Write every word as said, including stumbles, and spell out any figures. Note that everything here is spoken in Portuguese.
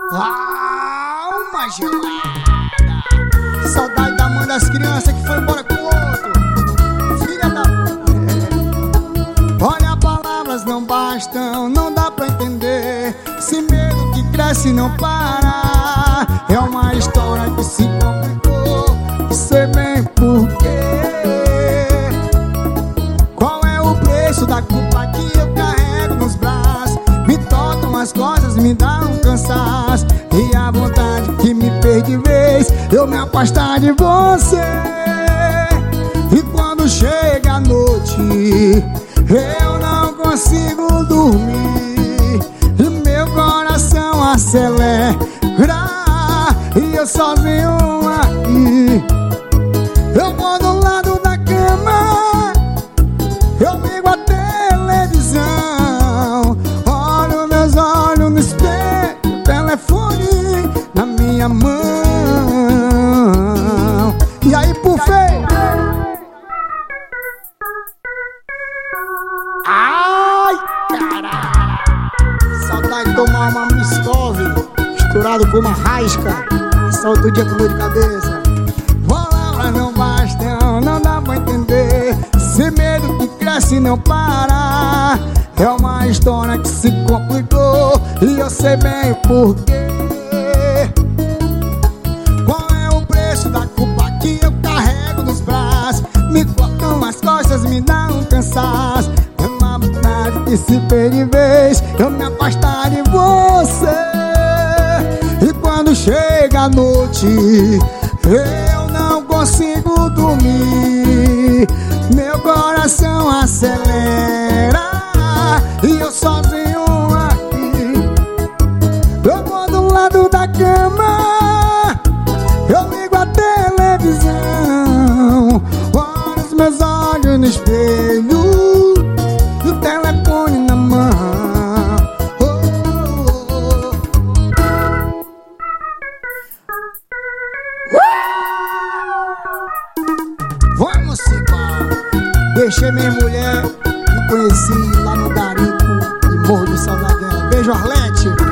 Alma gelada. Saudade da mãe das crianças que foi embora com o outro. Filha da... Olha, palavras não bastam, não dá pra entender. Esse medo que cresce e não para. É uma história que se complicou. Não sei bem porquê. Qual é o preço da culpa que eu carrego nos braços? Me tocam as costas, me dá um cansaço. E a vontade que me fez de vez eu me afastar de você. E quando chega a noite eu não consigo dormir, e meu coração acelera, e eu sozinho aqui. Eu vou do lado da cama, eu ligo a televisão, olho meus olhos no espelho, o telefone na minha mão. E aí, Pufei? Ai, caralho! Saudade de tomar uma miscove misturado com uma rasca. Só outro dia com dor de cabeça. Palavras não bastam, não dá pra entender. Esse medo que cresce e não para. É uma história que se complicou, e eu sei bem o porquê. Qual é o preço da culpa que eu carrego nos braços? Me cortam as costas, me dá um cansaço. É uma vontade que se fez de vez eu me afastar de você. E quando chega a noite eu não consigo dormir, meu coração acelera, e eu sozinho aqui. Eu vou do lado da cama, eu ligo a televisão, olho os meus olhos no espelho, e o telefone na mão. Oh, oh, oh. Vamos embora. Deixei minha mulher, me conheci lá no garimpo e morro de saudade dela. Beijo, Arlete.